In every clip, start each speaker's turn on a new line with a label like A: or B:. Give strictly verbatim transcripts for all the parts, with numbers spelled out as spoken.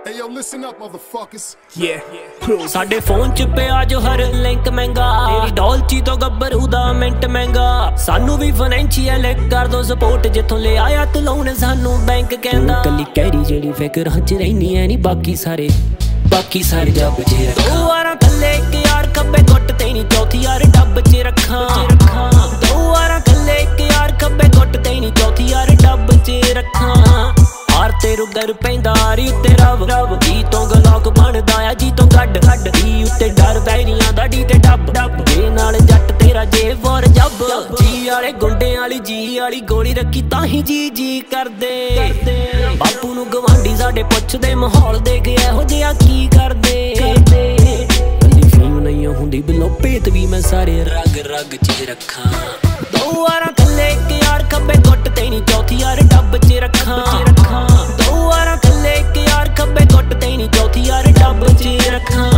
A: Hey yo, listen up, motherfuckers.
B: Yeah. ਸਾਡੇ phone ਚ ਪਿਆ ਜੋ ਹਰ ਲਿੰਕ ਮਹਿੰਗਾ, ਤੇਰੀ ਡੋਲਚੀ ਤੋਂ ਗੱਭਰੂ ਦਾ ਮਿੰਟ ਮਹਿੰਗਾ। ਸਾਨੂੰ ਵੀ ਫਾਈਨੈਂਸ਼ੀਅਲ ਕਰ ਦੋ ਸਪੋਰਟ, ਜਿੱਥੋਂ ਲੈ ਆਇਆ ਤੂੰ ਲੋਨ ਸਾਨੂੰ ਬੈਂਕ ਕਹਿੰਦਾ। ਕੱਲੀ ਕਹਿਰੀ ਜਿਹੜੀ ਫਿਕਰਾਂ ਚ ਰਹਿਨੀ ਐ ਨੀ, ਬਾਕੀ ਸਾਰੇ ਬਾਕੀ ਸਾਰੇ ਜੱਬ ਚ ਰੱਖਾਂ। ਦੋ ਵਾਰਾਂ ਥੱਲੇ ਇੱਕ ਯਾਰ ਖੱਬੇ ਗੁੱਟ ਤੇ ਨੀ, ਚੌਥੀ ਯਾਰ ਡੱਬ ਚ ਰੱਖਾਂ। ਦੋ ਵਾਰਾਂ ਥੱਲੇ ਇੱਕ ਯਾਰ ਖੱਬੇ ਗੁੱਟ ਤੇ ਨੀ, ਚੌਥੀ ਯਾਰ ਡੱਬ ਚ ਰੱਖਾਂ। ਹਾਰ ਤੇ ਰੁਗਰ ਪੈਂਦਾ ਰੀ ਉੱਤੇ ਰਬ ਰਬ, ਜੀ ਤੋਂ ਗਲੋਕ ਬਣਦਾ ਆ ਜੀ ਤੋਂ ਗੱਡ ਗੱਡ। ਜੀ ਉੱਤੇ ਡਰ ਵੈਰੀਆਂ ਦਾ ਡੀ ਤੇ ਡੱਬ ਡੱਬ, ਜੇ ਨਾਲ ਜੱਟ ਤੇਰਾ ਜੇ ਵਰ ਜੱਬ। ਜੀ ਵਾਲੇ ਗੁੰਡਿਆਂ ਵਾਲੀ ਜੀ ਵਾਲੀ ਗੋਲੀ ਰੱਖੀ ਤਾਂ ਹੀ ਜੀ ਜੀ ਕਰਦੇ। ਬਾਪੂ ਨੂੰ ਗਵਾਂਢੀ ਸਾਡੇ ਪੁੱਛਦੇ, ਮਾਹੌਲ ਦੇ ਕੇ ਇਹੋ ਜਿਹਾ ਕੀ ਕਰਦੇ। ਕੱਲੀ ਫੀਮ ਨਹੀਂ ਹੁੰਦੀ ਬਿਲੋ ਭੇਤ ਵੀ ਮੈਂ ਸਾਰੇ ਰਗ ਰਗ ਚ ਰੱਖਾਂ। ਦੋ ਵਾਰਾਂ ਥੱਲੇ ਇੱਕ ਯਾਰ ਖੱਬੇ ਗੁੱਟ ਤੇ ਨੀ, ਚੌਥੀ ਯਾਰ ਡੱਬ ਚ ਰੱਖਾਂ। ਦੋ ਵਾਰਾਂ ਥੱਲੇ ਇੱਕ ਯਾਰ ਖੱਬੇ ਗੁੱਟ ਤੇ ਨੀ, ਚੌਥੀ ਯਾਰ ਡੱਬ ਚ ਰੱਖਾਂ।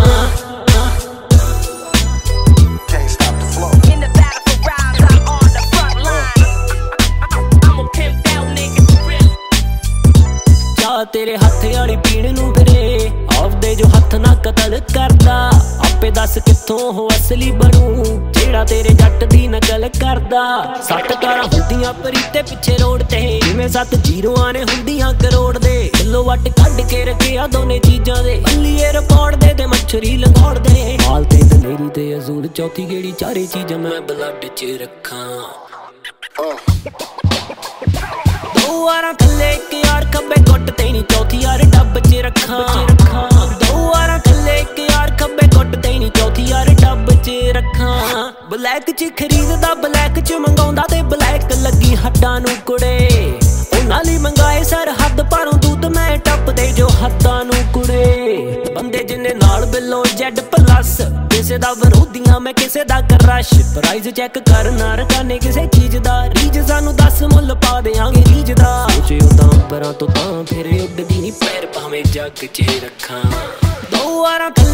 B: ਤੇਰੇ ਹੱਥ ਵਾਲੀ ਪੀਣ ਨੂੰ ਫਿਰੇ, ਆਪਦੇ ਜੋ ਹੱਥ ਨਾ ਕਤਲ ਕਰਦਾ। ਆਪੇ ਦੱਸ ਕਿੱਥੋਂ ਉਹ ਅਸਲੀ ਬਣੂ, ਜਿਹੜਾ ਤੇਰੇ ਜੱਟ ਦੀ ਨਕਲ ਕਰਦਾ। ਸੱਤ ਕਾਰਾਂ ਹੁੰਦੀਆਂ ਪਰੀਤੇ ਪਿੱਛੇ ਰੋਡ ਤੇ, ਜਿਵੇਂ ਸੱਤ ਜੀਰੋਆਂ ਨੇ ਹੁੰਦੀਆਂ ਕਰੋੜ ਦੇ। ਕਿਲੋ ਵੱਟ ਕੱਢ ਕੇ ਰੱਖਿਆ ਦੋਨੇ ਚੀਜ਼ਾਂ ਦੇ, ਬੱਲੀਏ ਰਿਕਾਰਡ ਦੇ ਤੇ ਮੱਛਰੀ ਲੰਗੋੜ ਦੇ। ਮਾਲ ਤੇ ਦਲੇਰੀ ਤੇ ਅਜ਼ੂਲ, ਚੌਥੀ ਗੇੜੀ ਚਾਰੇ ਚੀਜ਼ਾਂ ਮੈਂ ਬਲੱਡ ਚ ਰੱਖਾਂ। ਦੋ ਵਾਰਾਂ ਥੱਲੇ ਇੱਕ ਯਾਰ ਖੱਬੇ ਗੁੱਟ ਤੇ ਨੀ, ਚੌਥੀ ਯਾਰ ਡੱਬ ਚ ਰੱਖਾਂ। ਦੋ ਵਾਰਾਂ ਥੱਲੇ ਇੱਕ ਯਾਰ ਖੱਬੇ ਗੁੱਟ ਤੇ ਨੀ, ਚੌਥੀ ਯਾਰ ਡੱਬ ਚ ਰੱਖਾਂ। ਬਲੈਕ ਚ ਖਰੀਦਦਾ ਬਲੈਕ ਚ ਮੰਗਾਉਂਦਾ, ਤੇ ਬਲੈਕ ਲੱਗੀ ਹੱਡਾਂ ਨੂੰ ਕੁੜੇ। ਉਹਨਾਂ ਲਈ ਮੰਗਾਏ ਸਰਹੱਦ ਪਾਰੋਂ ਦੁੱਧ ਮੈਂ ਟੱਪਦੇ ਜੋ ਹੱਥਾਂ ਨੂੰ ਕੁੜੇ। ਬੰਦੇ ਜਿੰਨੇ ਨਾਲ ਬਿੱਲੋਂ ਜੈਡ ਪਲੱਸ, ਕਿਸੇ ਦਾ ਵਿਰੋਧੀਆਂ ਮੈਂ ਕਿਸੇ ਦਾ ਕਰਸ਼। ਪ੍ਰਾਈਜ਼ ਚੈੱਕ ਕਰਨਾ ਰਕਾਨੇ ਕਿਸੇ ਚੀਜ਼ ਦਾ, ਰੀਜ ਸਾਨੂੰ ਦਸ ਮੁੱਲ ਪਾ ਦਿਆਂਗੇ ਰੀਜ ਦਾ। ਸੋਚੇ ਉਦਾਂ ਅੰਬਰਾਂ ਤੋਂ ਤਾਂ ਫਿਰ ਉੱਡਦੀ ਨੀ ਪੈਰ, ਭਾਵੇਂ ਜੱਗ ਚ ਰੱਖਾਂ। ਦੋ ਵਾਰਾਂ